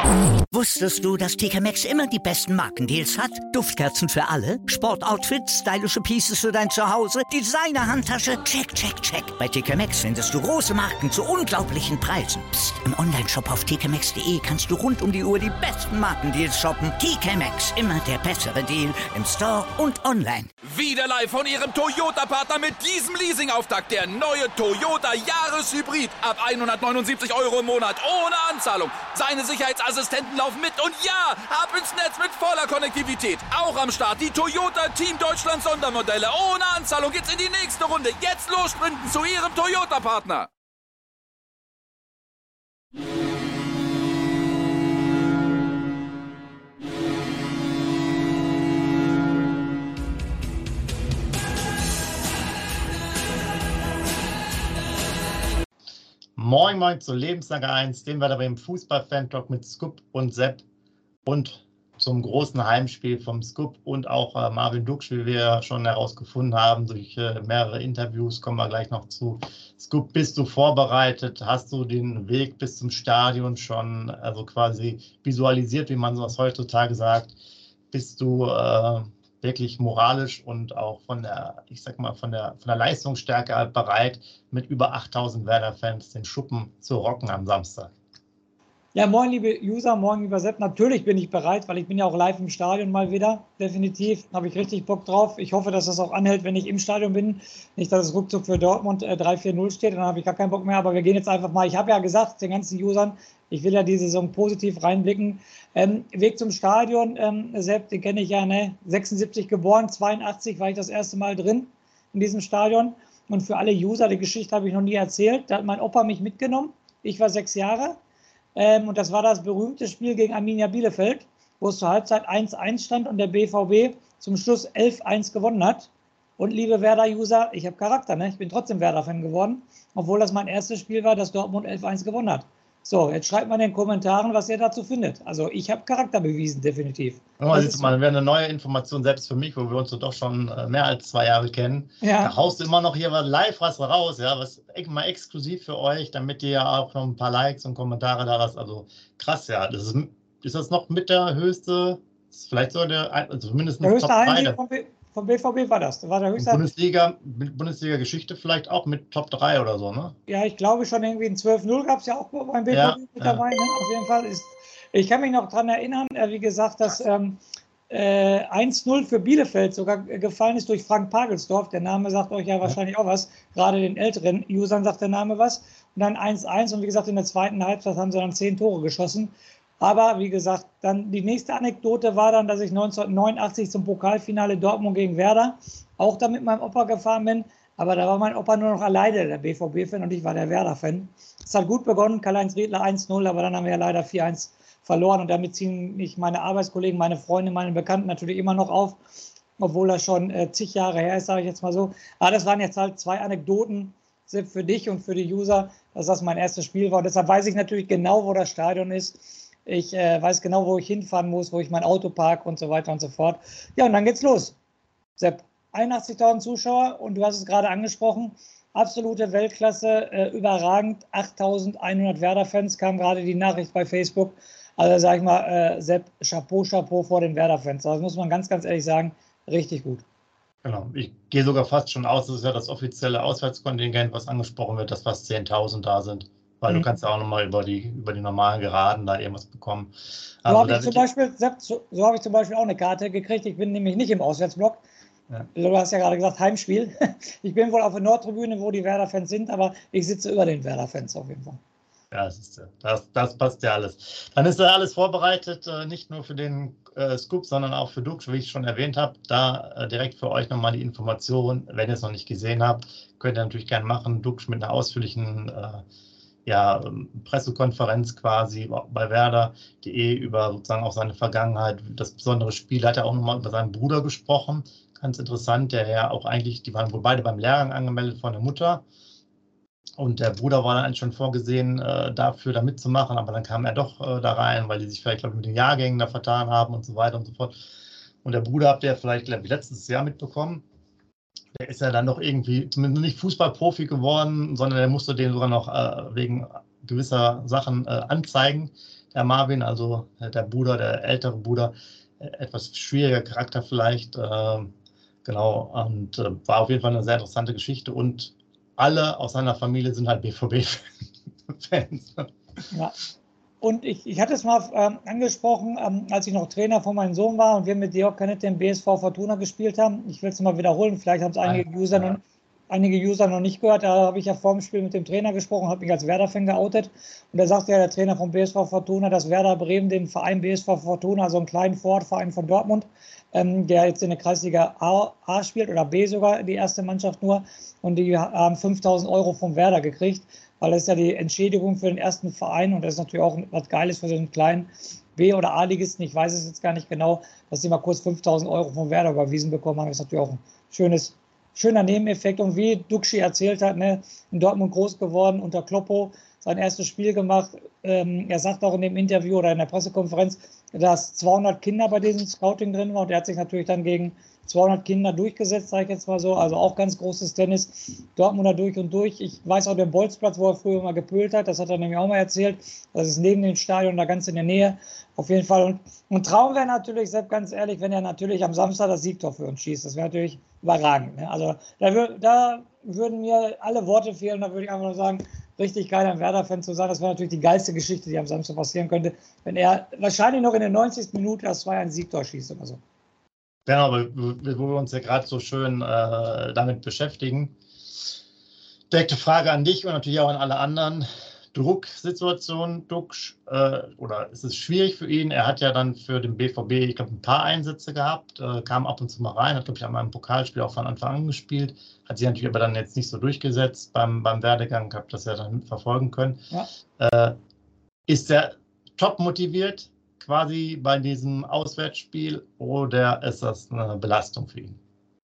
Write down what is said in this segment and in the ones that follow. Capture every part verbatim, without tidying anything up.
Wusstest du, dass T K Maxx immer die besten Markendeals hat? Duftkerzen für alle, Sportoutfits, stylische Pieces für dein Zuhause, Designer-Handtasche, check, check, check. Bei T K Maxx findest du große Marken zu unglaublichen Preisen. Psst. Im Onlineshop auf t k maxx punkt d e kannst du rund um die Uhr die besten Markendeals shoppen. T K Maxx, immer der bessere Deal im Store und online. Wieder live von Ihrem Toyota-Partner mit diesem Leasing-Auftakt. Der neue Toyota Jahreshybrid. Ab hundertneunundsiebzig Euro im Monat ohne Anzahlung. Seine Sicherheitsassistenten laufen mit und ja, ab ins Netz mit voller Konnektivität. Auch am Start die Toyota Team Deutschland Sondermodelle. Ohne Anzahlung geht's in die nächste Runde. Jetzt los sprinten zu Ihrem Toyota-Partner. Moin Moin zu Lebenslange eins, den wir da beim Fußball-Fan-Talk mit Scoop und Sepp und zum großen Heimspiel vom Scoop und auch äh, Marvin Duksch, wie wir schon herausgefunden haben, durch äh, mehrere Interviews, kommen wir gleich noch zu. Scoop, bist du vorbereitet? Hast du den Weg bis zum Stadion schon, also quasi visualisiert, wie man sowas heutzutage sagt? Bist du äh, wirklich moralisch und auch von der, ich sag mal, von der, von der Leistungsstärke halt bereit, mit über achttausend Werder-Fans den Schuppen zu rocken am Samstag? Ja, moin liebe User, moin lieber Sepp. Natürlich bin ich bereit, weil ich bin ja auch live im Stadion mal wieder. Definitiv habe ich richtig Bock drauf. Ich hoffe, dass das auch anhält, wenn ich im Stadion bin. Nicht, dass es ruckzuck für Dortmund äh, drei vier null steht, dann habe ich gar keinen Bock mehr. Aber wir gehen jetzt einfach mal. Ich habe ja gesagt, den ganzen Usern, ich will ja die Saison positiv reinblicken. Ähm, Weg zum Stadion, ähm, Sepp, den kenne ich ja, ne? sechsundsiebzig geboren, zweiundachtzig war ich das erste Mal drin in diesem Stadion. Und für alle User, die Geschichte habe ich noch nie erzählt. Da hat mein Opa mich mitgenommen. Ich war sechs Jahre. Ähm, und das war das berühmte Spiel gegen Arminia Bielefeld, wo es zur Halbzeit eins eins stand und der B V B zum Schluss elf eins gewonnen hat. Und liebe Werder-User, ich habe Charakter, ne? Ich bin trotzdem Werder-Fan geworden, obwohl das mein erstes Spiel war, das Dortmund elf eins gewonnen hat. So, jetzt schreibt mal in den Kommentaren, was ihr dazu findet. Also ich habe Charakter bewiesen, definitiv. Oh, das ist mal eine neue Information, selbst für mich, wo wir uns doch schon mehr als zwei Jahre kennen. Ja. Da haust du immer noch hier live was raus, ja, was mal exklusiv für euch, damit ihr ja auch noch ein paar Likes und Kommentare da lasst. Also krass, ja. Das ist, ist das noch mit der höchste, vielleicht so der, also mindestens der höchste Heimsieg vom, vom B V B war das. Das war der höchste Bundesliga, Bundesliga-Geschichte vielleicht auch mit Top drei oder so, ne? Ja, ich glaube schon irgendwie ein zwölf null gab es ja auch beim B V B ja, mit ja. dabei. Ne? Auf jeden Fall ist, ich kann mich noch daran erinnern, äh, wie gesagt, dass ähm, äh, eins null für Bielefeld sogar gefallen ist durch Frank Pagelsdorf. Der Name sagt euch ja wahrscheinlich auch was. Gerade den älteren Usern sagt der Name was. Und dann eins eins und wie gesagt, in der zweiten Halbzeit haben sie dann zehn Tore geschossen. Aber wie gesagt, dann die nächste Anekdote war dann, dass ich neunzehnhundertneunundachtzig zum Pokalfinale Dortmund gegen Werder auch da mit meinem Opa gefahren bin. Aber da war mein Opa nur noch alleine der B V B-Fan und ich war der Werder-Fan. Es hat gut begonnen, Karl-Heinz Riedler eins null, aber dann haben wir ja leider vier eins verloren. Und damit ziehen mich meine Arbeitskollegen, meine Freunde, meine Bekannten natürlich immer noch auf, obwohl das schon äh, zig Jahre her ist, sage ich jetzt mal so. Aber das waren jetzt halt zwei Anekdoten für dich und für die User, dass das mein erstes Spiel war. Und deshalb weiß ich natürlich genau, wo das Stadion ist. Ich äh, weiß genau, wo ich hinfahren muss, wo ich mein Auto parke und so weiter und so fort. Ja, und dann geht's los. Sepp, einundachtzigtausend Zuschauer und du hast es gerade angesprochen, absolute Weltklasse, äh, überragend, achttausendeinhundert Werder-Fans, kam gerade die Nachricht bei Facebook. Also sag ich mal, äh, Sepp, Chapeau, Chapeau vor den Werder-Fans. Das muss man ganz, ganz ehrlich sagen, richtig gut. Genau, ich gehe sogar fast schon aus, das ist ja das offizielle Auswärtskontingent, was angesprochen wird, dass fast zehntausend da sind. Weil mhm. du kannst ja auch nochmal über die, über die normalen Geraden da irgendwas bekommen. So habe ich, zum Beispiel, so, so hab ich zum Beispiel auch eine Karte gekriegt. Ich bin nämlich nicht im Auswärtsblock. Ja. Du hast ja gerade gesagt, Heimspiel. Ich bin wohl auf der Nordtribüne, wo die Werder-Fans sind, aber ich sitze über den Werder-Fans auf jeden Fall. Ja, das, ist, das, das passt ja alles. Dann ist ja alles vorbereitet, nicht nur für den äh, Scoop, sondern auch für Duksch, wie ich schon erwähnt habe. Da äh, direkt für euch nochmal die Information, wenn ihr es noch nicht gesehen habt, könnt ihr natürlich gerne machen. Duksch mit einer ausführlichen äh, ja, Pressekonferenz quasi bei Werder punkt de über sozusagen auch seine Vergangenheit. Das besondere Spiel hat er auch nochmal über seinen Bruder gesprochen. Ganz interessant, der ja auch eigentlich, die waren wohl beide beim Lehrgang angemeldet von der Mutter. Und der Bruder war dann eigentlich schon vorgesehen, äh, dafür da mitzumachen, aber dann kam er doch äh, da rein, weil die sich vielleicht, glaube ich, mit den Jahrgängen da vertan haben und so weiter und so fort. Und der Bruder, habt ihr vielleicht, glaube ich, letztes Jahr mitbekommen, der ist ja dann noch irgendwie, zumindest nicht Fußballprofi geworden, sondern der musste den sogar noch äh, wegen gewisser Sachen äh, anzeigen. Der der Marvin, also der Bruder, der ältere Bruder, etwas schwieriger Charakter vielleicht. Äh, genau, und äh, war auf jeden Fall eine sehr interessante Geschichte. Und alle aus seiner Familie sind halt B V B-Fans. Ja. Und ich, ich hatte es mal ähm, angesprochen, ähm, als ich noch Trainer von meinem Sohn war und wir mit Georg Canette den B S V Fortuna gespielt haben. Ich will es mal wiederholen, vielleicht haben es einige User noch einige User noch nicht gehört. Da habe ich ja vor dem Spiel mit dem Trainer gesprochen, habe mich als Werder-Fan geoutet. Und da sagte ja der Trainer vom B S V Fortuna, dass Werder Bremen den Verein B S V Fortuna, also einen kleinen Vorortverein von Dortmund, ähm, der jetzt in der Kreisliga A, A spielt oder B sogar, die erste Mannschaft nur. Und die haben fünftausend Euro vom Werder gekriegt, weil das ist ja die Entschädigung für den ersten Verein. Und das ist natürlich auch was Geiles für so einen kleinen B- oder A-Ligisten. Ich weiß es jetzt gar nicht genau, dass sie mal kurz fünftausend Euro vom Werder überwiesen bekommen haben. Das ist natürlich auch ein schönes Schöner Nebeneffekt. Und wie Duxi erzählt hat, ne, in Dortmund groß geworden, unter Kloppo sein erstes Spiel gemacht. Ähm, er sagt auch in dem Interview oder in der Pressekonferenz, dass zweihundert Kinder bei diesem Scouting drin waren. Und er hat sich natürlich dann gegen zweihundert Kinder durchgesetzt, sage ich jetzt mal so. Also auch ganz großes Tennis. Dortmunder durch und durch. Ich weiß auch den Bolzplatz, wo er früher mal gepölt hat. Das hat er nämlich auch mal erzählt. Das ist neben dem Stadion, da ganz in der Nähe. Auf jeden Fall. Und, und Traum wäre natürlich, Sepp, ganz ehrlich, wenn er natürlich am Samstag das Siegtor für uns schießt. Das wäre natürlich überragend. Ne? Also da, wür, da würden mir alle Worte fehlen. Da würde ich einfach nur sagen, richtig geil, ein Werder-Fan zu sein. Das wäre natürlich die geilste Geschichte, die am Samstag passieren könnte, wenn er wahrscheinlich noch in der neunzigsten Minute das zwei eins Siegtor schießt oder so. Genau, aber wo wir uns ja gerade so schön äh, damit beschäftigen, direkte Frage an dich und natürlich auch an alle anderen. Drucksituation, Duxch, äh, oder ist es schwierig für ihn? Er hat ja dann für den B V B, ich glaube, ein paar Einsätze gehabt, äh, kam ab und zu mal rein, hat, glaube ich, einmal im Pokalspiel auch von Anfang an gespielt, hat sich natürlich aber dann jetzt nicht so durchgesetzt beim, beim Werdegang, habe das ja dann verfolgen können. Ja. Äh, ist er top motiviert quasi bei diesem Auswärtsspiel oder ist das eine Belastung für ihn?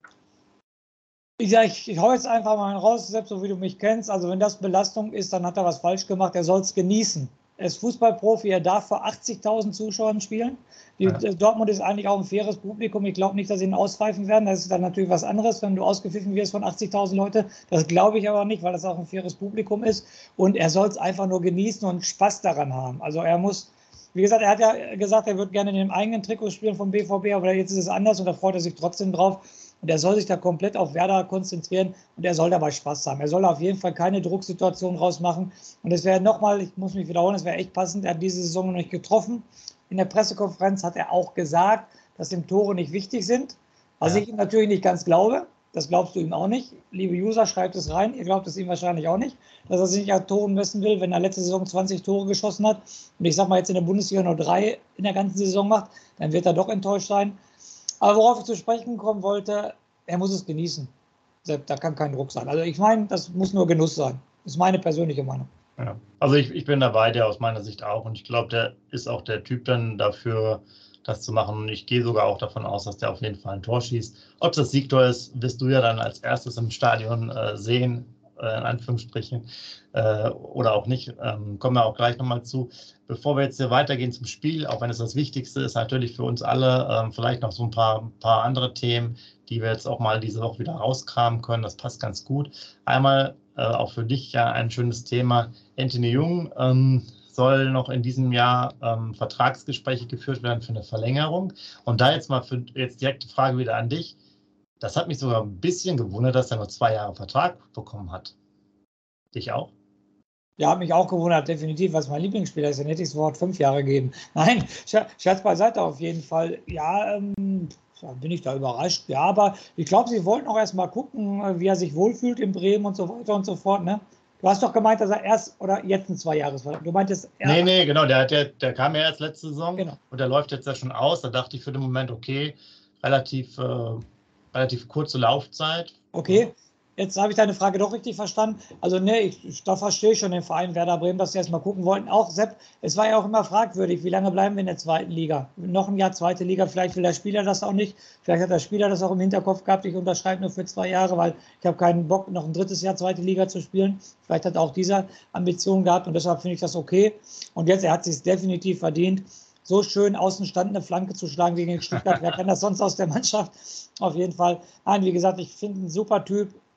Ich sage, ich, ich hau jetzt einfach mal raus, selbst so wie du mich kennst. Also wenn das Belastung ist, dann hat er was falsch gemacht. Er soll es genießen. Er ist Fußballprofi, er darf vor achtzigtausend Zuschauern spielen. Die, ja. Dortmund ist eigentlich auch ein faires Publikum. Ich glaube nicht, dass sie ihn auspfeifen werden. Das ist dann natürlich was anderes, wenn du ausgepfiffen wirst von achtzigtausend Leute. Das glaube ich aber nicht, weil das auch ein faires Publikum ist. Und er soll es einfach nur genießen und Spaß daran haben. Also er muss, wie gesagt, er hat ja gesagt, er würde gerne in dem eigenen Trikot spielen vom B V B, aber jetzt ist es anders und da freut er sich trotzdem drauf. Und er soll sich da komplett auf Werder konzentrieren und er soll dabei Spaß haben. Er soll auf jeden Fall keine Drucksituation rausmachen. Und es wäre nochmal, ich muss mich wiederholen, es wäre echt passend, er hat diese Saison noch nicht getroffen. In der Pressekonferenz hat er auch gesagt, dass ihm Tore nicht wichtig sind. Was ja. ich ihm natürlich nicht ganz glaube. Das glaubst du ihm auch nicht. Liebe User, schreibt es rein. Ihr glaubt es ihm wahrscheinlich auch nicht, dass er sich nicht an Toren messen will, wenn er letzte Saison zwanzig Tore geschossen hat. Und ich sag mal, jetzt in der Bundesliga nur drei in der ganzen Saison macht, dann wird er doch enttäuscht sein. Aber worauf ich zu sprechen kommen wollte, er muss es genießen. Da kann kein Druck sein. Also ich meine, das muss nur Genuss sein. Das ist meine persönliche Meinung. Ja. Also ich, ich bin dabei, der aus meiner Sicht auch. Und ich glaube, der ist auch der Typ dann dafür, das zu machen. Und ich gehe sogar auch davon aus, dass der auf jeden Fall ein Tor schießt. Ob das Siegtor ist, wirst du ja dann als erstes im Stadion äh, sehen, äh, in Anführungsstrichen, äh, oder auch nicht. Ähm, kommen wir auch gleich nochmal zu. Bevor wir jetzt hier weitergehen zum Spiel, auch wenn es das Wichtigste ist, natürlich für uns alle, ähm, vielleicht noch so ein paar, paar andere Themen, die wir jetzt auch mal diese Woche wieder rauskramen können. Das passt ganz gut. Einmal äh, auch für dich ja ein schönes Thema. Anthony Jung ähm, soll noch in diesem Jahr ähm, Vertragsgespräche geführt werden für eine Verlängerung. Und da jetzt mal für jetzt direkt die Frage wieder an dich. Das hat mich sogar ein bisschen gewundert, dass er nur zwei Jahre Vertrag bekommen hat. Dich auch? Ja, hat mich auch gewundert, definitiv, was mein Lieblingsspieler ist. Dann hätte ich das Wort fünf Jahre geben. Nein, Scherz beiseite auf jeden Fall. Ja, ähm, bin ich da überrascht. Ja, aber ich glaube, sie wollten auch erst mal gucken, wie er sich wohlfühlt in Bremen und so weiter und so fort. Ne? Du hast doch gemeint, dass er erst oder jetzt ein Zwei-Jahres-Vertrag. Du meintest er. Nee, nee, genau. Der, der, der kam ja erst letzte Saison genau. Und der läuft jetzt ja schon aus. Da dachte ich für den Moment, okay, relativ, äh, relativ kurze Laufzeit. Okay. Jetzt habe ich deine Frage doch richtig verstanden. Also ne, ich, da verstehe ich schon den Verein Werder Bremen, dass sie erst mal gucken wollten. Auch Sepp, es war ja auch immer fragwürdig, wie lange bleiben wir in der zweiten Liga? Noch ein Jahr zweite Liga, vielleicht will der Spieler das auch nicht. Vielleicht hat der Spieler das auch im Hinterkopf gehabt, ich unterschreibe nur für zwei Jahre, weil ich habe keinen Bock, noch ein drittes Jahr zweite Liga zu spielen. Vielleicht hat er auch diese Ambition gehabt und deshalb finde ich das okay. Und jetzt, er hat es sich definitiv verdient, so schön außen stand eine Flanke zu schlagen gegen Stuttgart. Wer kann das sonst aus der Mannschaft? Auf jeden Fall. Nein, wie gesagt, ich finde einen super Typ.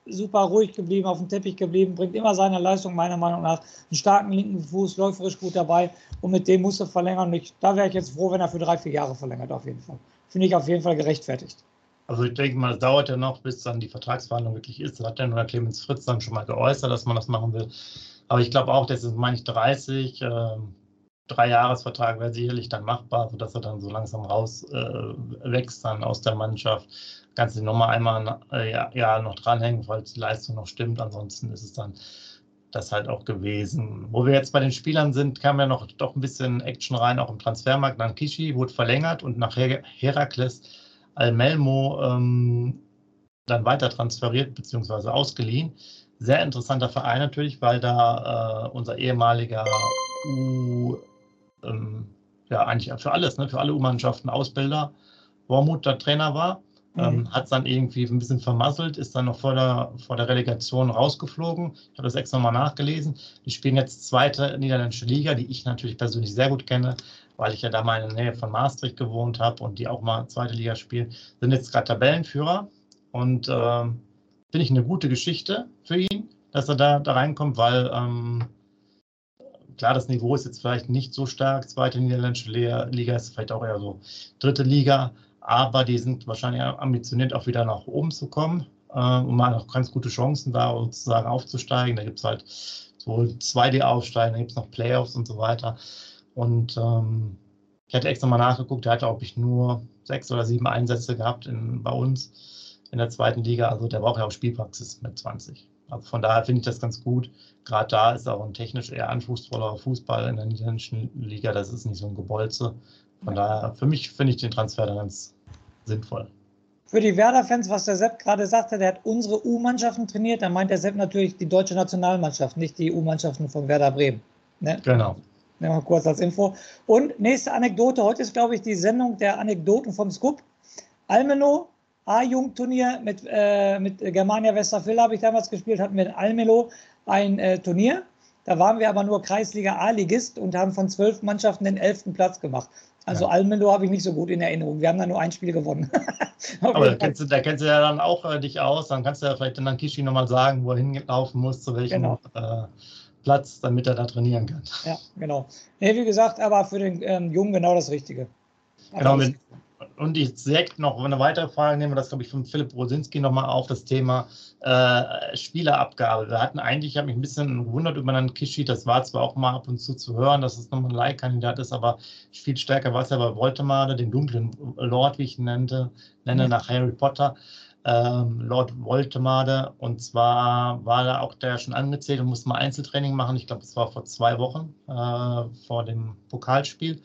super ruhig geblieben, auf dem Teppich geblieben, bringt immer seine Leistung meiner Meinung nach, einen starken linken Fuß, läuferisch gut dabei und mit dem musst du verlängern. Und ich, da wäre ich jetzt froh, wenn er für drei, vier Jahre verlängert, auf jeden Fall. Finde ich auf jeden Fall gerechtfertigt. Also ich denke mal, es dauert ja noch, bis dann die Vertragsverhandlung wirklich ist. Das hat ja nur der Clemens Fritz dann schon mal geäußert, dass man das machen will. Aber ich glaube auch, das ist, meine ich, dreißig, äh, Drei-Jahres-Vertrag wäre sicherlich dann machbar, sodass er dann so langsam raus äh, wächst dann aus der Mannschaft. Kannst du nochmal einmal äh, ja, ja, noch dranhängen, falls die Leistung noch stimmt. Ansonsten ist es dann das halt auch gewesen. Wo wir jetzt bei den Spielern sind, kam ja noch doch ein bisschen Action rein, auch im Transfermarkt. Nankishi wurde verlängert und nach Her Herakles Almelmo ähm, dann weiter transferiert bzw. ausgeliehen. Sehr interessanter Verein natürlich, weil da äh, unser ehemaliger U, ähm, ja eigentlich für alles, ne, für alle U-Mannschaften Ausbilder, Wormuth der Trainer war. Mhm. Ähm, hat es dann irgendwie ein bisschen vermasselt, ist dann noch vor der, vor der Relegation rausgeflogen. Ich habe das extra mal nachgelesen. Die spielen jetzt zweite niederländische Liga, die ich natürlich persönlich sehr gut kenne, weil ich ja da mal in der Nähe von Maastricht gewohnt habe und die auch mal zweite Liga spielen. Sind jetzt gerade Tabellenführer und ähm, finde ich eine gute Geschichte für ihn, dass er da, da reinkommt, weil ähm, klar, das Niveau ist jetzt vielleicht nicht so stark. Zweite niederländische Liga ist vielleicht auch eher so dritte Liga, aber die sind wahrscheinlich ambitioniert, auch wieder nach oben zu kommen äh, und mal noch ganz gute Chancen da sozusagen aufzusteigen. Da gibt es halt so zwei D aufsteigen, da gibt es noch Playoffs und so weiter. Und ähm, ich hatte extra mal nachgeguckt, der hatte, glaube ich, nur sechs oder sieben Einsätze gehabt in, bei uns in der zweiten Liga. Also der braucht ja auch Spielpraxis mit zwanzig. Also von daher finde ich das ganz gut. Gerade da ist auch ein technisch eher anspruchsvoller Fußball in der niederländischen Liga. Das ist nicht so ein Gebolze. Von daher, für mich finde ich den Transfer dann ganz sinnvoll. Für die Werder-Fans, was der Sepp gerade sagte, der hat unsere U-Mannschaften trainiert. Da meint der Sepp natürlich die deutsche Nationalmannschaft, nicht die U-Mannschaften von Werder Bremen. Ne? Genau. Ja, mal kurz als Info. Und nächste Anekdote. Heute ist, glaube ich, die Sendung der Anekdoten vom Scoop. Almelo, A-Jugend-Turnier mit, äh, mit Germania Westerville habe ich damals gespielt, hatten wir in Almelo ein äh, Turnier. Da waren wir aber nur Kreisliga A-Ligist und haben von zwölf Mannschaften den elften Platz gemacht. Also ja. Almelo habe ich nicht so gut in Erinnerung. Wir haben da nur ein Spiel gewonnen. Aber da kennst, du, da kennst du ja dann auch äh, dich aus. Dann kannst du ja vielleicht dann Kishi nochmal sagen, wo er hinlaufen muss, zu welchem genau. äh, Platz, damit er da trainieren kann. Ja, genau. Nee, wie gesagt, aber für den ähm, Jungen genau das Richtige. Genau, mit, und ich direkt noch eine weitere Frage, nehmen wir das, glaube ich, von Philipp Rosinski nochmal auf, das Thema äh, Spielerabgabe. Wir hatten eigentlich, ich habe mich ein bisschen gewundert über einen Kishi, das war zwar auch mal ab und zu zu hören, dass es nochmal ein Leihkandidat ist, aber viel stärker war es ja bei Voltemade, den dunklen Lord, wie ich ihn nannte, nenne, ja. nach Harry Potter. Ähm, Lord Voltemade, und zwar war da auch der schon angezählt und musste mal Einzeltraining machen. Ich glaube, es war vor zwei Wochen äh, vor dem Pokalspiel.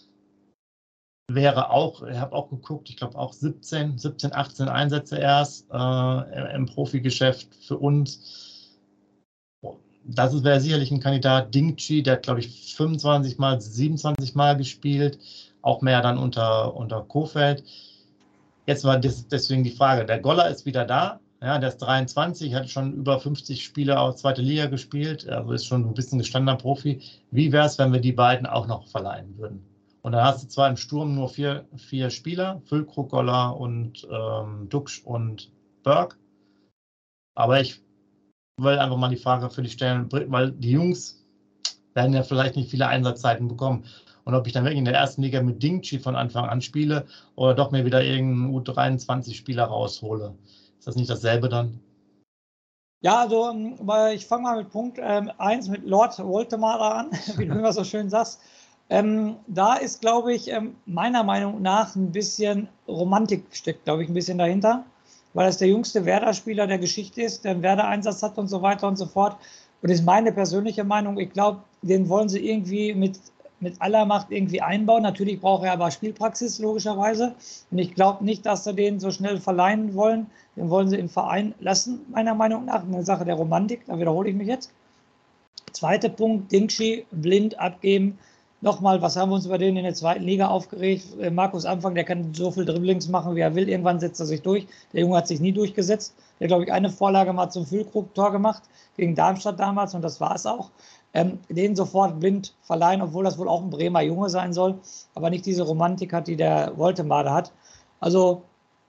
Wäre auch, ich habe auch geguckt, ich glaube auch siebzehn, achtzehn Einsätze erst äh, im Profigeschäft für uns. Das wäre sicherlich ein Kandidat. Dingchi, der hat, glaube ich, fünfundzwanzig Mal, siebenundzwanzig Mal gespielt, auch mehr dann unter, unter Kofeld. Jetzt war das, deswegen die Frage, der Goller ist wieder da, ja, der ist dreiundzwanzig, hat schon über fünfzig Spiele aus zweiter Liga gespielt, also ist schon ein bisschen gestandener Profi. Wie wäre es, wenn wir die beiden auch noch verleihen würden? Und dann hast du zwar im Sturm nur vier, vier Spieler, Füllkrug, Goller und ähm, Duxch und Berg, aber ich will einfach mal die Frage für dich stellen, weil die Jungs werden ja vielleicht nicht viele Einsatzzeiten bekommen. Und ob ich dann wirklich in der ersten Liga mit Dingchi von Anfang an spiele oder doch mir wieder irgendeinen U dreiundzwanzig-Spieler raushole. Ist das nicht dasselbe dann? Ja, also ich fange mal mit Punkt eins ähm, mit Lord Voltemade an, wie du immer so schön sagst. Ähm, da ist, glaube ich, ähm, meiner Meinung nach ein bisschen Romantik steckt, glaube ich, ein bisschen dahinter, weil es der jüngste Werder-Spieler der Geschichte ist, der einen Werder-Einsatz hat und so weiter und so fort. Und das ist meine persönliche Meinung. Ich glaube, den wollen sie irgendwie mit mit aller Macht irgendwie einbauen. Natürlich braucht er aber Spielpraxis, logischerweise. Und ich glaube nicht, dass sie den so schnell verleihen wollen. Den wollen sie im Verein lassen, meiner Meinung nach. Eine Sache der Romantik, da wiederhole ich mich jetzt. Zweiter Punkt, Dingchi blind abgeben. Nochmal, was haben wir uns über den in der zweiten Liga aufgeregt? Markus Anfang, der kann so viel Dribblings machen, wie er will. Irgendwann setzt er sich durch. Der Junge hat sich nie durchgesetzt. Der hat, glaube ich, eine Vorlage mal zum Füllkrug-Tor gemacht, gegen Darmstadt damals, und das war es auch. Ähm, den sofort blind verleihen, obwohl das wohl auch ein Bremer Junge sein soll, aber nicht diese Romantik hat, die der Voltemade hat. Also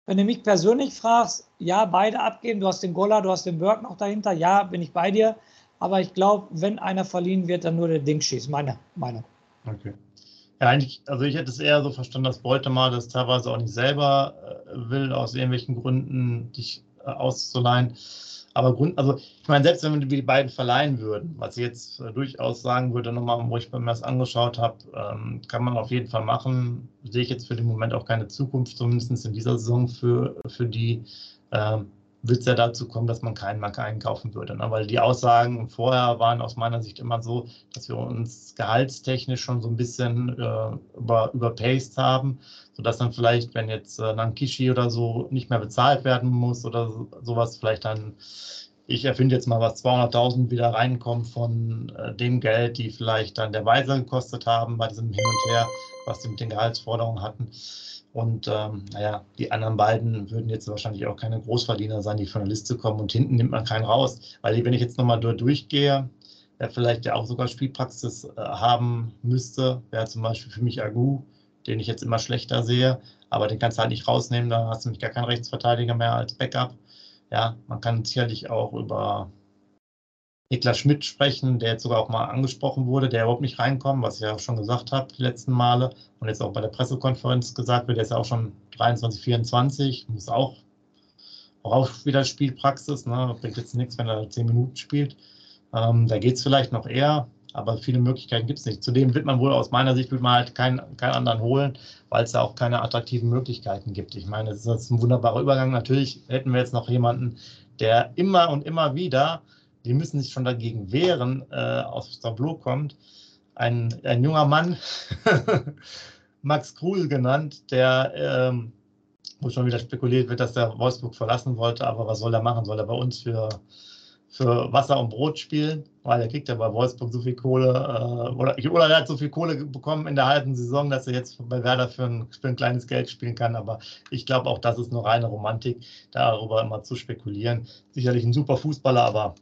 Wenn du mich persönlich fragst, ja, beide abgeben. Du hast den Goller, du hast den Burke noch dahinter. Ja, bin ich bei dir. Aber ich glaube, wenn einer verliehen wird, dann nur der Dingschieß. Meine Meinung. Okay. Ja, eigentlich, also ich hätte es eher so verstanden, dass Beutemal das teilweise auch nicht selber äh, will, aus irgendwelchen Gründen dich äh, auszuleihen. Aber Grund, also ich meine, selbst wenn wir die beiden verleihen würden, was ich jetzt äh, durchaus sagen würde, nochmal, wo ich mir das angeschaut habe, ähm, kann man auf jeden Fall machen. Sehe ich jetzt für den Moment auch keine Zukunft, zumindest in dieser Saison für, für die. Ähm, wird es ja dazu kommen, dass man keinen Marker einkaufen würde. Ne? Weil die Aussagen vorher waren aus meiner Sicht immer so, dass wir uns gehaltstechnisch schon so ein bisschen äh, über, überpaced haben, sodass dann vielleicht, wenn jetzt äh, Nankishi oder so nicht mehr bezahlt werden muss oder so, sowas, vielleicht dann, ich erfinde jetzt mal was, zweihunderttausend wieder reinkommen von äh, dem Geld, die vielleicht dann der Weiser gekostet haben bei diesem Hin und Her, was sie mit den Gehaltsforderungen hatten. Und ähm, naja, die anderen beiden würden jetzt wahrscheinlich auch keine Großverdiener sein, die von der Liste kommen. Und hinten nimmt man keinen raus. Weil wenn ich jetzt nochmal dort durchgehe, wer vielleicht ja auch sogar Spielpraxis äh, haben müsste, wäre zum Beispiel für mich Agu, den ich jetzt immer schlechter sehe. Aber den kannst du halt nicht rausnehmen, da hast du nämlich gar keinen Rechtsverteidiger mehr als Backup. Ja, man kann sicherlich auch über Niklas Schmidt sprechen, der jetzt sogar auch mal angesprochen wurde, der überhaupt nicht reinkommt, was ich ja auch schon gesagt habe die letzten Male und jetzt auch bei der Pressekonferenz gesagt wird, der ist ja auch schon dreiundzwanzig, vierundzwanzig, muss auch, auch wieder Spielpraxis, ne? Bringt jetzt nichts, wenn er zehn Minuten spielt. Ähm, da geht es vielleicht noch eher, aber viele Möglichkeiten gibt es nicht. Zudem wird man wohl aus meiner Sicht wird man halt keinen, keinen anderen holen, weil es ja auch keine attraktiven Möglichkeiten gibt. Ich meine, es ist ein wunderbarer Übergang. Natürlich hätten wir jetzt noch jemanden, der immer und immer wieder, die müssen sich schon dagegen wehren, äh, aus dem Tableau kommt. Ein, ein junger Mann, Max Krul genannt, der, ähm, wo schon wieder spekuliert wird, dass der Wolfsburg verlassen wollte, aber was soll er machen? Soll er bei uns für, für Wasser und Brot spielen? Weil er kriegt ja bei Wolfsburg so viel Kohle, äh, oder, oder er hat so viel Kohle bekommen in der halben Saison, dass er jetzt bei Werder für ein, für ein kleines Geld spielen kann, aber ich glaube auch, das ist nur reine Romantik, darüber immer zu spekulieren. Sicherlich ein super Fußballer, aber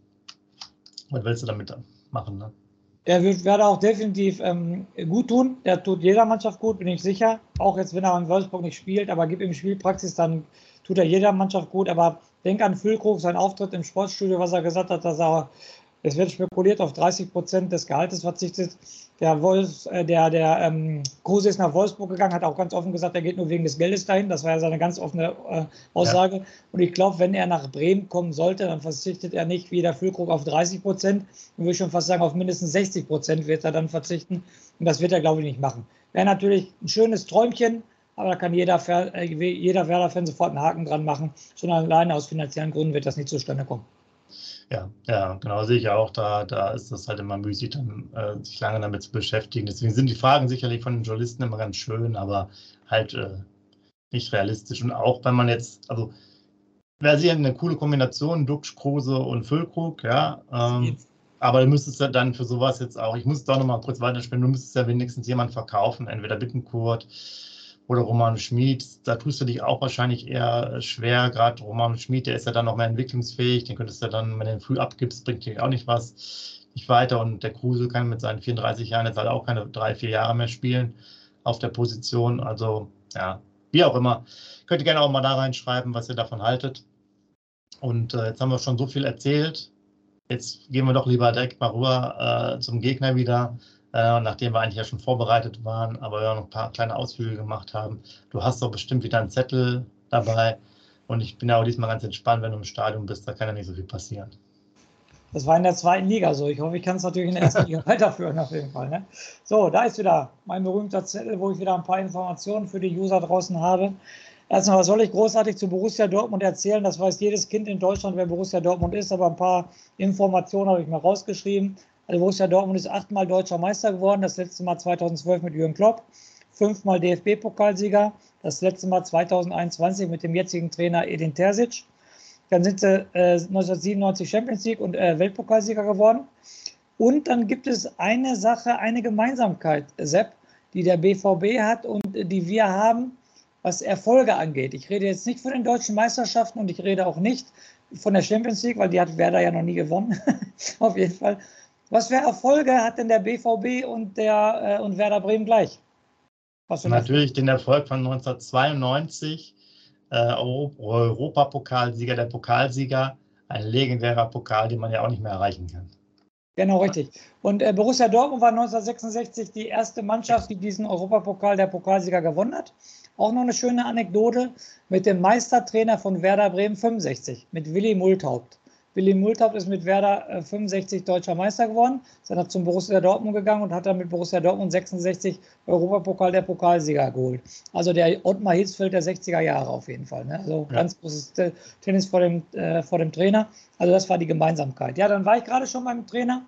was willst du damit machen? Ne? Er wird Werder auch definitiv ähm, gut tun. Der tut jeder Mannschaft gut, bin ich sicher. Auch jetzt, wenn er in Wolfsburg nicht spielt, aber gibt ihm Spielpraxis, dann tut er jeder Mannschaft gut. Aber denk an Füllkrug, sein Auftritt im Sportstudio, was er gesagt hat, dass er, es wird spekuliert, auf dreißig Prozent des Gehaltes verzichtet. Der Wolfs, äh, der, der ähm, Kruse ist nach Wolfsburg gegangen, hat auch ganz offen gesagt, er geht nur wegen des Geldes dahin. Das war ja seine ganz offene äh, Aussage. Ja. Und ich glaube, wenn er nach Bremen kommen sollte, dann verzichtet er nicht wie der Füllkrug auf dreißig Prozent. Ich würde schon fast sagen, auf mindestens sechzig Prozent wird er dann verzichten. Und das wird er, glaube ich, nicht machen. Wäre natürlich ein schönes Träumchen, aber da kann jeder, äh, jeder Werder-Fan sofort einen Haken dran machen. Schon alleine aus finanziellen Gründen wird das nicht zustande kommen. Ja, ja, genau, sehe ich auch. Da, da ist das halt immer müßig, dann, äh, sich lange damit zu beschäftigen. Deswegen sind die Fragen sicherlich von den Journalisten immer ganz schön, aber halt äh, nicht realistisch. Und auch wenn man jetzt, also wäre sicher eine coole Kombination, Duxch, Kruse und Füllkrug, ja. Ähm, aber du müsstest ja dann für sowas jetzt auch, ich muss es doch nochmal kurz weiterspielen, du müsstest ja wenigstens jemanden verkaufen, entweder Bittencourt oder Roman Schmid, da tust du dich auch wahrscheinlich eher schwer, gerade Roman Schmid, der ist ja dann noch mehr entwicklungsfähig, den könntest du dann, wenn du den früh abgibst, bringt dir auch nicht was, nicht weiter und der Kruse kann mit seinen vierunddreißig Jahren jetzt halt auch keine drei, vier Jahre mehr spielen auf der Position, also ja, wie auch immer, könnt ihr gerne auch mal da reinschreiben, was ihr davon haltet und äh, jetzt haben wir schon so viel erzählt, jetzt gehen wir doch lieber direkt mal rüber äh, zum Gegner wieder. Äh, nachdem wir eigentlich ja schon vorbereitet waren, aber wir noch ein paar kleine Ausflüge gemacht haben. Du hast doch bestimmt wieder einen Zettel dabei und ich bin ja auch diesmal ganz entspannt, wenn du im Stadion bist, da kann ja nicht so viel passieren. Das war in der zweiten Liga so. Ich hoffe, ich kann es natürlich in der ersten Liga weiterführen auf jeden Fall. Ne? So, da ist wieder mein berühmter Zettel, wo ich wieder ein paar Informationen für die User draußen habe. Erstmal, was soll ich großartig zu Borussia Dortmund erzählen? Das weiß jedes Kind in Deutschland, wer Borussia Dortmund ist, aber ein paar Informationen habe ich mir rausgeschrieben. Also Borussia Dortmund ist achtmal deutscher Meister geworden, das letzte Mal zweitausendzwölf mit Jürgen Klopp, fünfmal D F B-Pokalsieger, das letzte Mal zweitausendeinundzwanzig mit dem jetzigen Trainer Edin Terzic. Dann sind sie äh, neunzehnhundertsiebenundneunzig Champions League und äh, Weltpokalsieger geworden. Und dann gibt es eine Sache, eine Gemeinsamkeit, Sepp, die der B V B hat und die wir haben, was Erfolge angeht. Ich rede jetzt nicht von den deutschen Meisterschaften und ich rede auch nicht von der Champions League, weil die hat Werder ja noch nie gewonnen, auf jeden Fall. Was für Erfolge hat denn der B V B und, der, äh, und Werder Bremen gleich? Natürlich den Erfolg von neunzehnhundertzweiundneunzig, äh, Europapokalsieger, der Pokalsieger, ein legendärer Pokal, den man ja auch nicht mehr erreichen kann. Genau, richtig. Und äh, Borussia Dortmund war neunzehnhundertsechsundsechzig die erste Mannschaft, die diesen Europapokal der Pokalsieger gewonnen hat. Auch noch eine schöne Anekdote mit dem Meistertrainer von Werder Bremen fünfundsechzig, mit Willi Multhaupt. Willi Multhaupt ist mit Werder äh, fünfundsechzig deutscher Meister geworden, ist dann zum Borussia Dortmund gegangen und hat dann mit Borussia Dortmund sechsundsechzig Europapokal der Pokalsieger geholt. Also der Ottmar Hitzfeld der sechziger Jahre auf jeden Fall. Ne? Also ja. Ganz großes Tennis vor dem, äh, vor dem Trainer. Also das war die Gemeinsamkeit. Ja, dann war ich gerade schon beim Trainer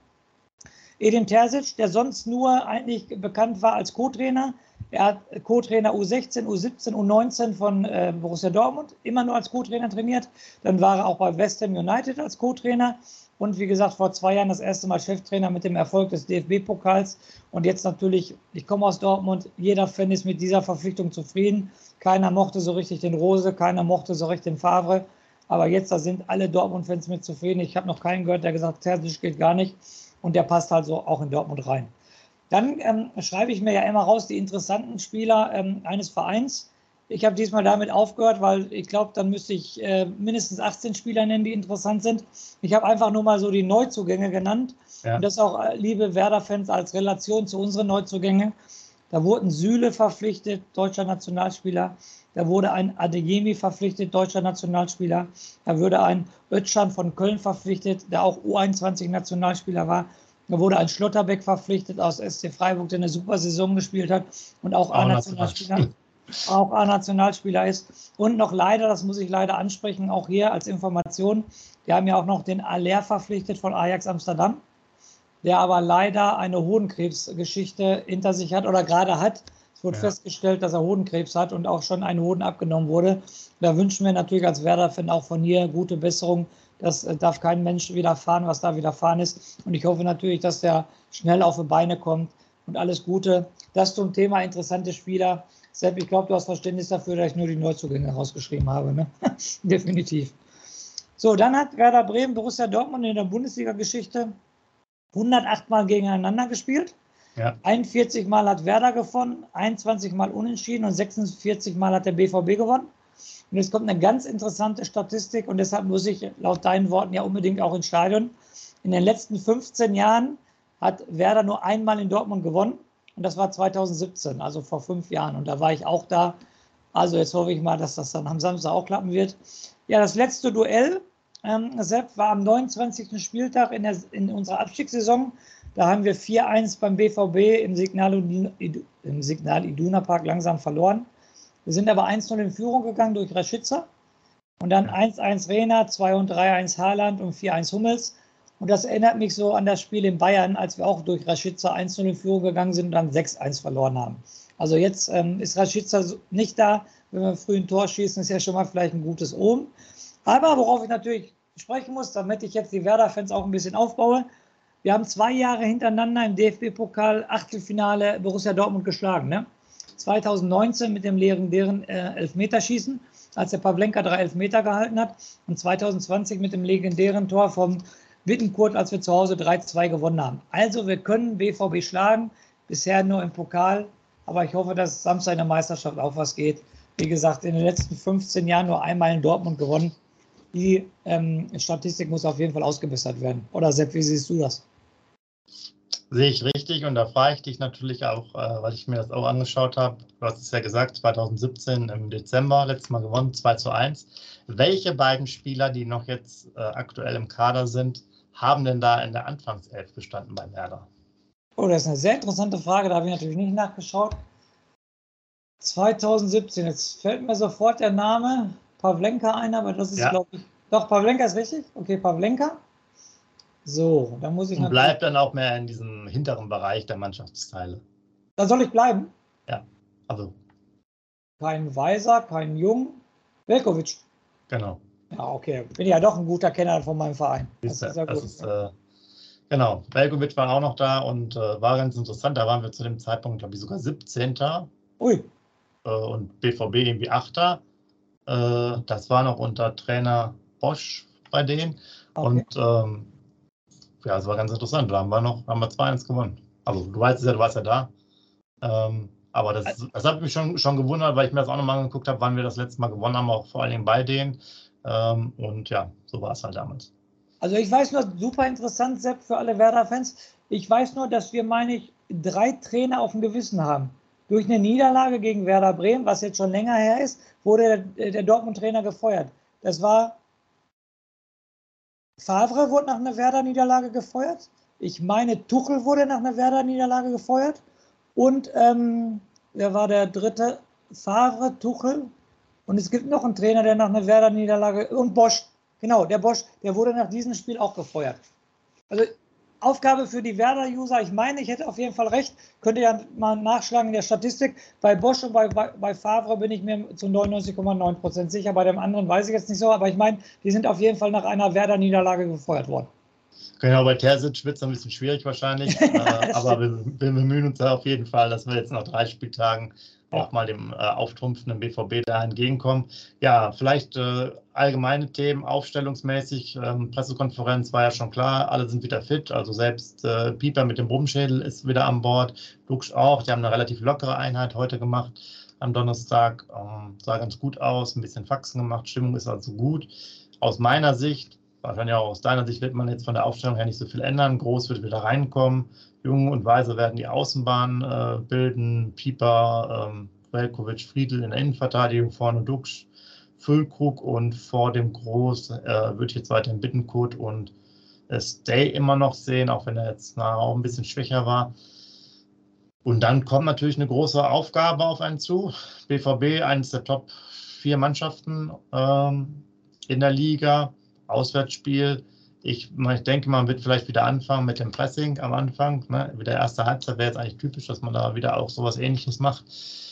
Edin Terzic, der sonst nur eigentlich bekannt war als Co-Trainer. Er hat Co-Trainer U sechzehn, U siebzehn, U neunzehn von äh, Borussia Dortmund, immer nur als Co-Trainer trainiert. Dann war er auch bei West Ham United als Co-Trainer und wie gesagt vor zwei Jahren das erste Mal Cheftrainer mit dem Erfolg des D F B-Pokals. Und jetzt natürlich, ich komme aus Dortmund, jeder Fan ist mit dieser Verpflichtung zufrieden. Keiner mochte so richtig den Rose, keiner mochte so richtig den Favre. Aber jetzt, da sind alle Dortmund-Fans mit zufrieden. Ich habe noch keinen gehört, der gesagt hat, Terzic geht gar nicht. Und der passt halt so auch in Dortmund rein. Dann ähm, schreibe ich mir ja immer raus die interessanten Spieler ähm, eines Vereins. Ich habe diesmal damit aufgehört, weil ich glaube, dann müsste ich äh, mindestens achtzehn Spieler nennen, die interessant sind. Ich habe einfach nur mal so die Neuzugänge genannt. Ja. Und das auch, äh, liebe Werder-Fans, als Relation zu unseren Neuzugängen. Da wurden Süle verpflichtet, deutscher Nationalspieler. Da wurde ein Adeyemi verpflichtet, deutscher Nationalspieler. Da wurde ein Özcan von Köln verpflichtet, der auch U einundzwanzig Nationalspieler war. Da wurde ein Schlotterbeck verpflichtet aus S C Freiburg, der eine super Saison gespielt hat und auch A-Nationalspieler, auch A-Nationalspieler ist. Und noch leider, das muss ich leider ansprechen, auch hier als Information, wir haben ja auch noch den Aller verpflichtet von Ajax Amsterdam, der aber leider eine Hodenkrebsgeschichte hinter sich hat oder gerade hat. Es wurde ja festgestellt, dass er Hodenkrebs hat und auch schon ein Hoden abgenommen wurde. Da wünschen wir natürlich als Werder-Fan auch von hier gute Besserung. Das darf kein Mensch widerfahren, was da widerfahren ist. Und ich hoffe natürlich, dass der schnell auf die Beine kommt und alles Gute. Das zum Thema interessante Spieler. Sepp, ich glaube, du hast Verständnis dafür, dass ich nur die Neuzugänge rausgeschrieben habe. Ne? Definitiv. So, dann hat Werder Bremen, Borussia Dortmund in der Bundesliga-Geschichte hundertacht Mal gegeneinander gespielt. Ja. einundvierzig Mal hat Werder gewonnen, einundzwanzig Mal unentschieden und sechsundvierzig Mal hat der B V B gewonnen. Und jetzt kommt eine ganz interessante Statistik und deshalb muss ich laut deinen Worten ja unbedingt auch ins Stadion. In den letzten fünfzehn Jahren hat Werder nur einmal in Dortmund gewonnen und das war zweitausendsiebzehn, also vor fünf Jahren. Und da war ich auch da. Also jetzt hoffe ich mal, dass das dann am Samstag auch klappen wird. Ja, das letzte Duell, ähm, Sepp, war am neunundzwanzigsten Spieltag in, der, in unserer Abstiegssaison. Da haben wir vier eins beim B V B im Signal, im Signal Iduna Park langsam verloren. Wir sind aber eins null in Führung gegangen durch Rashica und dann eins eins Rehner, zwei und drei eins Haaland und vier eins Hummels. Und das erinnert mich so an das Spiel in Bayern, als wir auch durch Rashica eins null in Führung gegangen sind und dann sechs eins verloren haben. Also jetzt ähm, ist Rashica nicht da. Wenn wir früh ein Tor schießen, ist ja schon mal vielleicht ein gutes Omen. Aber worauf ich natürlich sprechen muss, damit ich jetzt die Werder-Fans auch ein bisschen aufbaue, wir haben zwei Jahre hintereinander im D F B-Pokal Achtelfinale Borussia Dortmund geschlagen. Ne? zweitausendneunzehn mit dem legendären äh, Elfmeterschießen, als der Pavlenka drei Elfmeter gehalten hat. Und zweitausendzwanzig mit dem legendären Tor vom Wittenkurt, als wir zu Hause drei zwei gewonnen haben. Also wir können B V B schlagen, bisher nur im Pokal. Aber ich hoffe, dass Samstag in der Meisterschaft auch was geht. Wie gesagt, in den letzten fünfzehn Jahren nur einmal in Dortmund gewonnen. Die ähm, Statistik muss auf jeden Fall ausgebessert werden. Oder Sepp, wie siehst du das? Sehe ich richtig und da frage ich dich natürlich auch, äh, weil ich mir das auch angeschaut habe. Du hast es ja gesagt, zweitausendsiebzehn im Dezember, letztes Mal gewonnen, zwei zu eins. Welche beiden Spieler, die noch jetzt äh, aktuell im Kader sind, haben denn da in der Anfangself gestanden bei Werder? Oh, das ist eine sehr interessante Frage, da habe ich natürlich nicht nachgeschaut. zweitausendsiebzehn, jetzt fällt mir sofort der Name Pavlenka ein, aber das ist, ja, glaube ich, doch, Pavlenka ist richtig. Okay, Pavlenka. So, da muss ich Und bleibt dann auch mehr in diesem hinteren Bereich der Mannschaftsteile. Da soll ich bleiben? Ja, also. Kein Weiser, kein Jung. Veljković. Genau. Ja, okay. Bin ja doch ein guter Kenner von meinem Verein. Das ist ja gut. Das ist, äh, genau. Veljković war auch noch da und äh, war ganz interessant. Da waren wir zu dem Zeitpunkt, glaube ich, sogar siebzehnter Ui. Äh, und B V B irgendwie achter Äh, das war noch unter Trainer Bosch bei denen. Okay. Und ähm, ja, es war ganz interessant. Da haben wir noch, haben wir zwei eins gewonnen. Also du weißt es ja, du warst ja da. Ähm, Aber das, das hat mich schon, schon gewundert, weil ich mir das auch nochmal angeguckt habe, wann wir das letzte Mal gewonnen haben, auch vor allen Dingen bei denen. Ähm, und ja, so war es halt damals. Also ich weiß nur, super interessant, Sepp, für alle Werder-Fans. Ich weiß nur, dass wir, meine ich, drei Trainer auf dem Gewissen haben. Durch eine Niederlage gegen Werder Bremen, was jetzt schon länger her ist, wurde der, der Dortmund-Trainer gefeuert. Das war Favre wurde nach einer Werder-Niederlage gefeuert. Ich meine, Tuchel wurde nach einer Werder-Niederlage gefeuert. Und ähm, wer war der dritte? Favre, Tuchel. Und es gibt noch einen Trainer, der nach einer Werder-Niederlage, und Bosch, genau, der Bosch, der wurde nach diesem Spiel auch gefeuert. Also Aufgabe für die Werder-User, ich meine, ich hätte auf jeden Fall recht, könnt ihr ja mal nachschlagen in der Statistik. Bei Bosch und bei, bei, bei Favre bin ich mir zu neunundneunzig Komma neun Prozent sicher, bei dem anderen weiß ich jetzt nicht so, aber ich meine, die sind auf jeden Fall nach einer Werder-Niederlage gefeuert worden. Genau, bei Terzic wird es ein bisschen schwierig wahrscheinlich, äh, aber wir, wir bemühen uns da auf jeden Fall, dass wir jetzt nach drei Spieltagen auch ja. mal dem äh, auftrumpfenden B V B da entgegenkommen. Ja, vielleicht äh, allgemeine Themen, aufstellungsmäßig, ähm, Pressekonferenz war ja schon klar, alle sind wieder fit, also selbst äh, Pieper mit dem Brummschädel ist wieder an Bord, Duxch auch, die haben eine relativ lockere Einheit heute gemacht am Donnerstag, ähm, sah ganz gut aus, ein bisschen Faxen gemacht, Stimmung ist also gut. Aus meiner Sicht, wahrscheinlich auch aus deiner Sicht, wird man jetzt von der Aufstellung her nicht so viel ändern, Groß wird wieder reinkommen, Jung und Weise werden die Außenbahn äh, bilden, Pieper, ähm, Veljković, Friedl in der Innenverteidigung, vorne Duxch, Füllkrug und vor dem Groß äh, würde ich jetzt weiterhin Bittenkurt und äh, Stay immer noch sehen, auch wenn er jetzt nachher auch ein bisschen schwächer war. Und dann kommt natürlich eine große Aufgabe auf einen zu. B V B, eines der Top vier Mannschaften ähm, in der Liga, Auswärtsspiel. Ich, ich denke, man wird vielleicht wieder anfangen mit dem Pressing am Anfang. Ne? Wieder erste Halbzeit wäre jetzt eigentlich typisch, dass man da wieder auch sowas Ähnliches macht.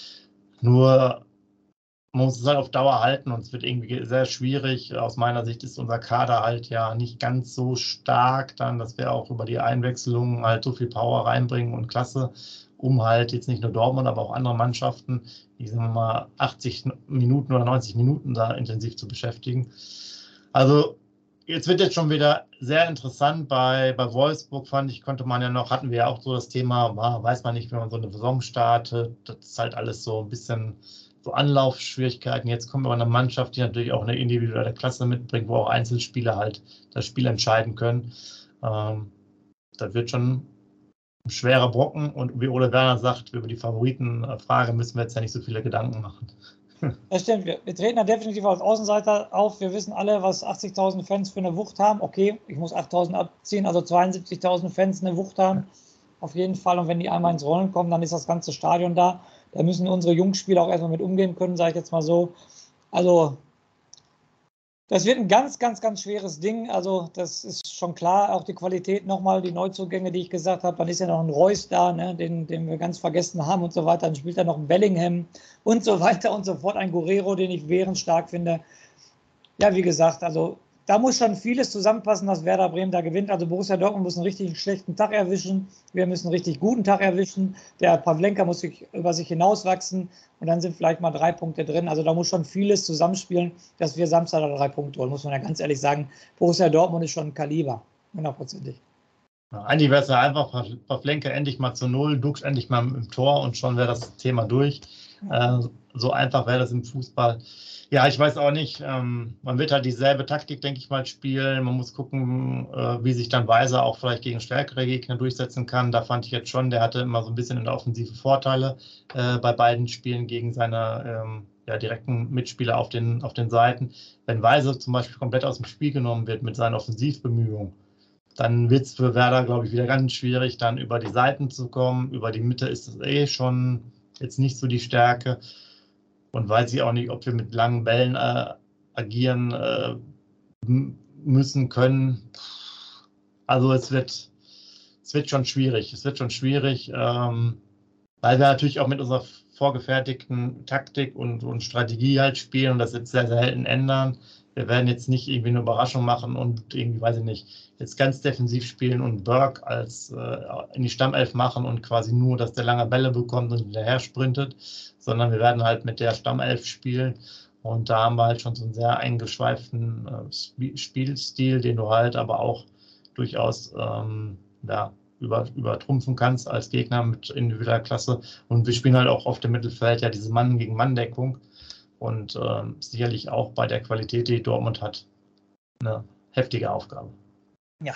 Nur man muss es halt auf Dauer halten und es wird irgendwie sehr schwierig. Aus meiner Sicht ist unser Kader halt ja nicht ganz so stark, dann, dass wir auch über die Einwechslungen halt so viel Power reinbringen und Klasse, um halt jetzt nicht nur Dortmund, aber auch andere Mannschaften, die sagen wir mal achtzig Minuten oder neunzig Minuten da intensiv zu beschäftigen. Also jetzt wird jetzt schon wieder sehr interessant. Bei, bei Wolfsburg fand ich, konnte man ja noch, hatten wir ja auch so das Thema, war, weiß man nicht, wenn man so eine Saison startet, das ist halt alles so ein bisschen so Anlaufschwierigkeiten. Jetzt kommt aber eine Mannschaft, die natürlich auch eine individuelle Klasse mitbringt, wo auch Einzelspieler halt das Spiel entscheiden können. Ähm, das wird schon ein schwerer Brocken und wie Ole Werner sagt, über die Favoritenfrage müssen wir jetzt ja nicht so viele Gedanken machen. Das stimmt, wir, wir treten da definitiv als Außenseiter auf. Wir wissen alle, was achtzigtausend Fans für eine Wucht haben. Okay, ich muss achttausend abziehen, also zweiundsiebzigtausend Fans eine Wucht haben. Auf jeden Fall. Und wenn die einmal ins Rollen kommen, dann ist das ganze Stadion da. Da müssen unsere Jungspieler auch erstmal mit umgehen können, sage ich jetzt mal so. Also, das wird ein ganz, ganz, ganz schweres Ding. Also, das ist schon klar. Auch die Qualität nochmal, die Neuzugänge, die ich gesagt habe. Dann ist ja noch ein Reus da, ne, den, den wir ganz vergessen haben und so weiter. Dann spielt da noch ein Bellingham und so weiter und so fort. Ein Guerrero, den ich bärenstark finde. Ja, wie gesagt, also da muss schon vieles zusammenpassen, dass Werder Bremen da gewinnt. Also Borussia Dortmund muss einen richtig schlechten Tag erwischen. Wir müssen einen richtig guten Tag erwischen. Der Pavlenka muss sich über sich hinauswachsen. Und dann sind vielleicht mal drei Punkte drin. Also da muss schon vieles zusammenspielen, dass wir Samstag da drei Punkte holen. Muss man ja ganz ehrlich sagen. Borussia Dortmund ist schon ein Kaliber. Hundertprozentig. Ja, eigentlich wäre es ja einfach, Pavlenka endlich mal zu Null, Duxch endlich mal im Tor und schon wäre das Thema durch. Ja. Äh, so einfach wäre das im Fußball. Ja, ich weiß auch nicht. Ähm, man wird halt dieselbe Taktik, denke ich mal, spielen. Man muss gucken, äh, wie sich dann Weiser auch vielleicht gegen stärkere Gegner durchsetzen kann. Da fand ich jetzt schon, der hatte immer so ein bisschen in der Offensive Vorteile äh, bei beiden Spielen gegen seine ähm, ja, direkten Mitspieler auf den, auf den Seiten. Wenn Weiser zum Beispiel komplett aus dem Spiel genommen wird mit seinen Offensivbemühungen, dann wird es für Werder, glaube ich, wieder ganz schwierig, dann über die Seiten zu kommen. Über die Mitte ist es eh schon jetzt nicht so die Stärke. Und weiß ich auch nicht, ob wir mit langen Bällen äh, agieren äh, müssen können. Also es wird, es wird schon schwierig. Es wird schon schwierig, ähm, weil wir natürlich auch mit unserer vorgefertigten Taktik und, und Strategie halt spielen und das jetzt sehr, sehr selten ändern. Wir werden jetzt nicht irgendwie eine Überraschung machen und irgendwie, weiß ich nicht, jetzt ganz defensiv spielen und Burke als äh, in die Stammelf machen und quasi nur, dass der lange Bälle bekommt und hinterher sprintet, sondern wir werden halt mit der Stammelf spielen und da haben wir halt schon so einen sehr eingeschweiften äh, Spielstil, den du halt aber auch durchaus ähm, ja, über, übertrumpfen kannst als Gegner mit individueller Klasse. Und wir spielen halt auch auf dem Mittelfeld ja diese Mann-gegen-Mann-Deckung. Und äh, sicherlich auch bei der Qualität, die Dortmund hat, eine heftige Aufgabe. Ja.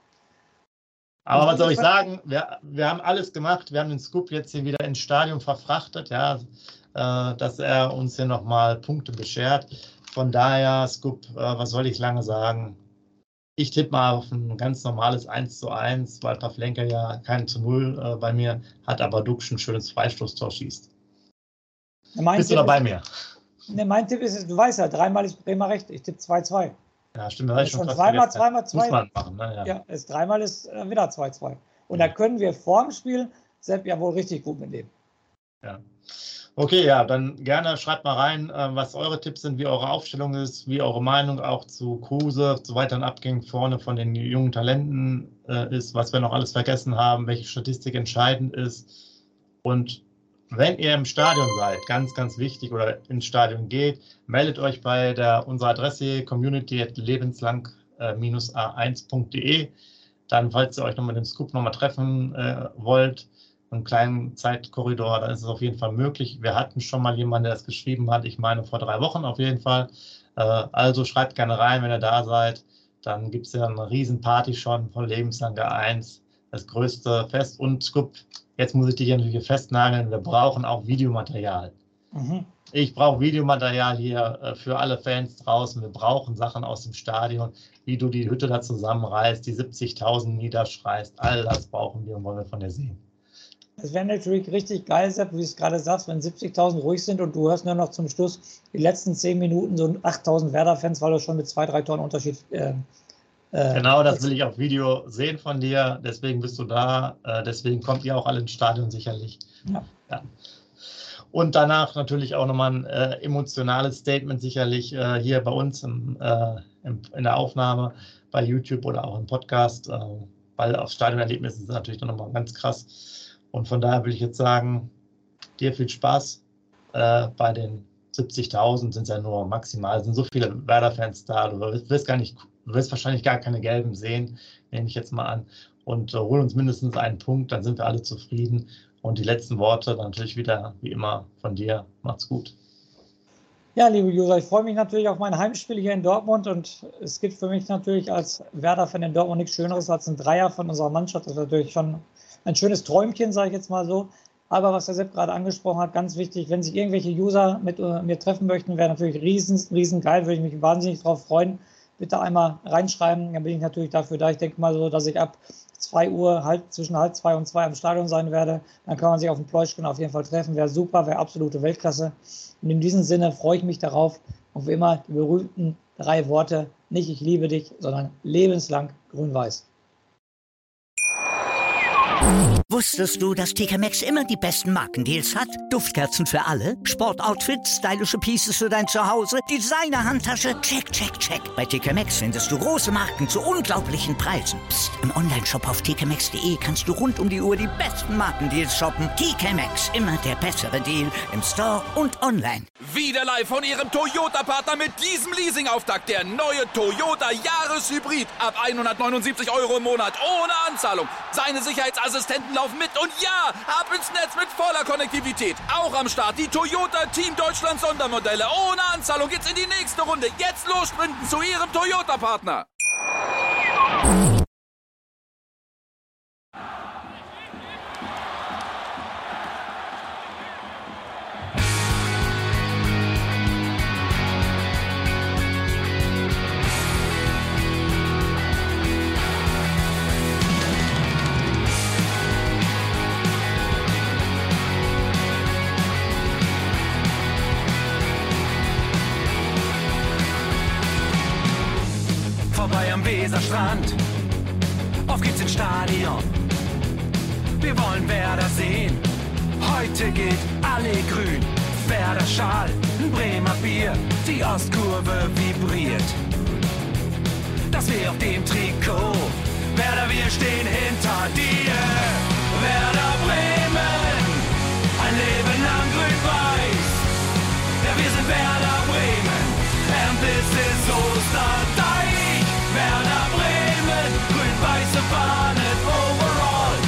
Aber was soll ich sagen? Wir, wir haben alles gemacht. Wir haben den Scoop jetzt hier wieder ins Stadion verfrachtet, ja, äh, dass er uns hier nochmal Punkte beschert. Von daher, Scoop, äh, was soll ich lange sagen? Ich tippe mal auf ein ganz normales eins zu eins, weil Pavlenka ja kein zu null äh, bei mir hat, aber Duksch ein schönes Freistoßtor schießt. Mein Bist du da bei mir? Ne, mein Tipp ist, du weißt ja, dreimal ist Bremer recht. Ich tippe zwei zwei. Ja, stimmt. Das schon schon zweimal, zweimal, zwei. Muss man machen, ne? Ja, ja ist, dreimal ist äh, wieder zwei zwei. Und da können wir vorm Spiel Sepp ja wohl richtig gut mitnehmen. Ja. Okay, ja, dann gerne schreibt mal rein, äh, was eure Tipps sind, wie eure Aufstellung ist, wie eure Meinung auch zu Kruse, zu weiteren Abgängen vorne von den jungen Talenten äh, ist, was wir noch alles vergessen haben, welche Statistik entscheidend ist. Und wenn ihr im Stadion seid, ganz, ganz wichtig, oder ins Stadion geht, meldet euch bei der, unserer Adresse community at lebenslang Bindestrich a eins punkt de. Dann, falls ihr euch noch mit dem Scoop nochmal treffen äh, wollt, einen kleinen Zeitkorridor, dann ist es auf jeden Fall möglich. Wir hatten schon mal jemanden, der das geschrieben hat, ich meine vor drei Wochen auf jeden Fall. Äh, also schreibt gerne rein, wenn ihr da seid. Dann gibt es ja eine Riesenparty schon von Lebenslang A eins, das größte Fest. Und Scoop, jetzt muss ich dich hier natürlich festnageln, wir brauchen auch Videomaterial. Mhm. Ich brauche Videomaterial hier äh, für alle Fans draußen. Wir brauchen Sachen aus dem Stadion, wie du die Hütte da zusammenreißt, die siebzigtausend niederschreist. All das brauchen wir und wollen wir von dir sehen. Das wäre natürlich richtig geil, Sepp, wie du es gerade sagst, wenn siebzigtausend ruhig sind und du hörst nur noch zum Schluss die letzten zehn Minuten so achttausend Werder-Fans, weil du schon mit zwei, drei Toren Unterschied... Äh, äh, genau, das will ich auf Video sehen von dir. Deswegen bist du da. Äh, deswegen kommt ihr auch alle ins Stadion sicherlich. Ja. Ja. Und danach natürlich auch nochmal ein äh, emotionales Statement sicherlich äh, hier bei uns im, äh, im, in der Aufnahme bei YouTube oder auch im Podcast, äh, weil auf Stadionerlebnissen ist es natürlich nochmal ganz krass. Und von daher würde ich jetzt sagen, dir viel Spaß. Äh, bei den siebzigtausend sind es ja nur maximal, sind so viele Werder-Fans da, du wirst, wirst, gar nicht, du wirst wahrscheinlich gar keine Gelben sehen, nehme ich jetzt mal an. Und äh, hol uns mindestens einen Punkt, dann sind wir alle zufrieden. Und die letzten Worte dann natürlich wieder, wie immer, von dir. Macht's gut. Ja, liebe User, ich freue mich natürlich auf mein Heimspiel hier in Dortmund. Und es gibt für mich natürlich als Werder-Fan in Dortmund nichts Schöneres als ein Dreier von unserer Mannschaft. Das ist natürlich schon ein schönes Träumchen, sage ich jetzt mal so. Aber was der Sepp gerade angesprochen hat, ganz wichtig, wenn sich irgendwelche User mit uh, mir treffen möchten, wäre natürlich riesen, riesen geil, würde ich mich wahnsinnig drauf freuen. Bitte einmal reinschreiben, dann bin ich natürlich dafür da. Ich denke mal so, dass ich ab zwei Uhr, halt, zwischen halb zwei und zwei am Stadion sein werde. Dann kann man sich auf dem Pläuschchen auf jeden Fall treffen. Wäre super, wäre absolute Weltklasse. Und in diesem Sinne freue ich mich darauf. Und wie immer die berühmten drei Worte, nicht ich liebe dich, sondern lebenslang grün-weiß. Wusstest du, dass T K Maxx immer die besten Markendeals hat? Duftkerzen für alle, Sportoutfits, stylische Pieces für dein Zuhause, Designer-Handtasche, check, check, check. Bei T K Maxx findest du große Marken zu unglaublichen Preisen. Psst. Im Onlineshop auf t k maxx punkt de kannst du rund um die Uhr die besten Markendeals shoppen. T K Maxx, immer der bessere Deal im Store und online. Wieder live von ihrem Toyota-Partner mit diesem Leasing-Auftakt. Der neue Toyota Jahreshybrid. Ab hundertneunundsiebzig Euro im Monat ohne Anzahlung. Seine Sicherheitsassistenten laufen mit und ja, ab ins Netz mit voller Konnektivität. Auch am Start die Toyota Team Deutschland Sondermodelle. Ohne Anzahlung geht's in die nächste Runde. Jetzt los sprinten zu ihrem Toyota-Partner. Vorbei am Weserstrand, auf geht's ins Stadion. Wir wollen Werder sehen, heute geht alle grün. Werder Schal, ein Bremer Bier, die Ostkurve vibriert. Das weh auf dem Trikot, Werder, wir stehen hinter dir. Werder Bremen, ein Leben lang grün-weiß. Ja, wir sind Werder Bremen, and this is Osterdeich. Werder Bremen, grün-weiße Fahnen overall.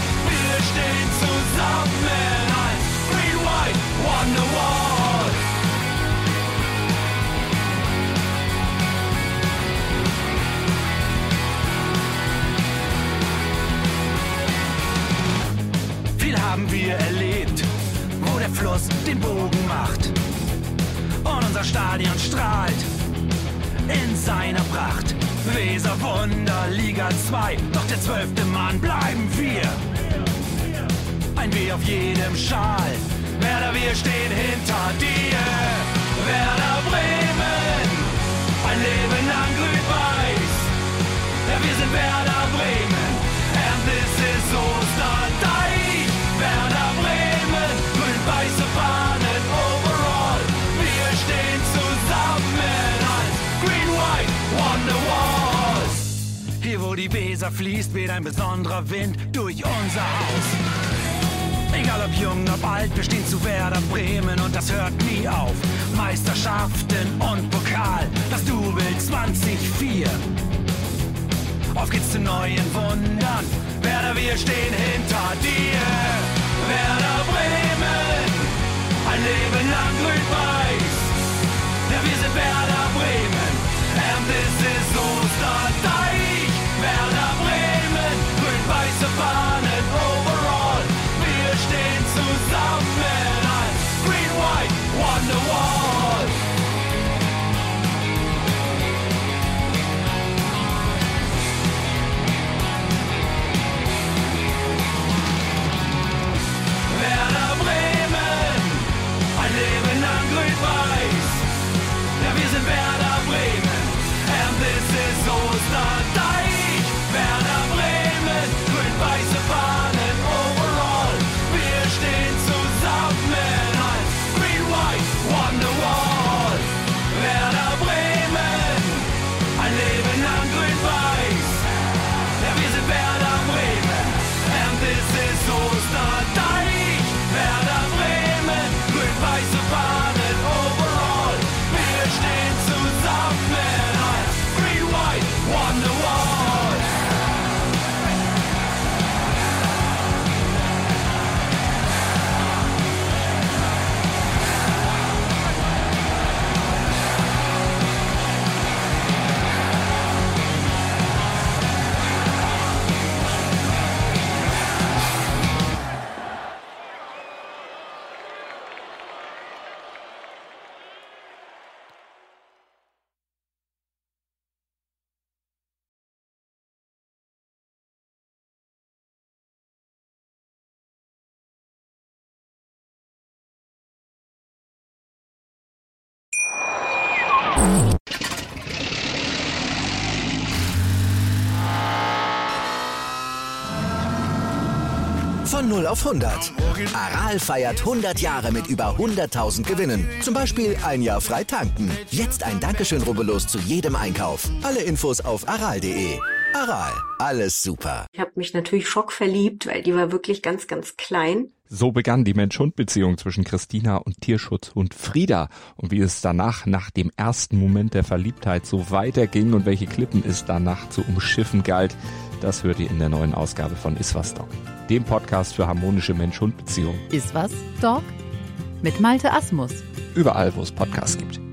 den Bogen macht. Und unser Stadion strahlt in seiner Pracht. Weser Wunder, Liga zwei, doch der zwölfte Mann bleiben wir. Ein W auf jedem Schal, Werder, wir stehen hinter dir. Werder Bremen, ein Leben lang grün-weiß. Ja, wir sind Werder Bremen, and this is Osterdeich. Werder Bremen, grün-weiße Fahnen overall. Wir stehen zusammen als Green-White Wonderwalls. Hier wo die Weser fließt, weht ein besonderer Wind durch unser Haus. Egal ob jung, ob alt, wir stehen zu Werder Bremen und das hört nie auf. Meisterschaften und Pokal, das Double zwanzig vier. Auf geht's zu neuen Wundern, Werder, wir stehen hinter dir. Werder Bremen, ein Leben lang grün-weiß. Ja, wir sind Werder Bremen, and this is Osterdeich. Werder Bremen, grün-weiße Fahnen overall. Wir stehen zusammen als Green-White Wonderwall. Werder Bremen, ein Leben lang grün-weiß. Ja, wir sind Werder Bremen, and this is Osterdeich. Werder Bremen, grün-weiße Fahnen overall. Wir stehen zusammen als Green-White Wonderwall. Werder Bremen, ein Leben lang grün-weiß. Ja, wir sind Werder Bremen, and this is Osterdeich. Werder Bremen, grün-weiße Fahnen overall. Wir stehen zusammen als Green-White Wonderwall. Von null auf hundert. Aral feiert hundert Jahre mit über hunderttausend Gewinnen. Zum Beispiel ein Jahr frei tanken. Jetzt ein Dankeschön, rubbellos zu jedem Einkauf. Alle Infos auf aral punkt de. Aral, alles super. Ich habe mich natürlich schockverliebt, weil die war wirklich ganz, ganz klein. So begann die Mensch-Hund-Beziehung zwischen Christina und Tierschutzhund Frieda. Und wie es danach, nach dem ersten Moment der Verliebtheit, so weiterging und welche Klippen es danach zu umschiffen galt, das hört ihr in der neuen Ausgabe von Iswas Dog, dem Podcast für harmonische Mensch-Hund-Beziehungen. Iswas Dog? Mit Malte Asmus. Überall, wo es Podcasts gibt.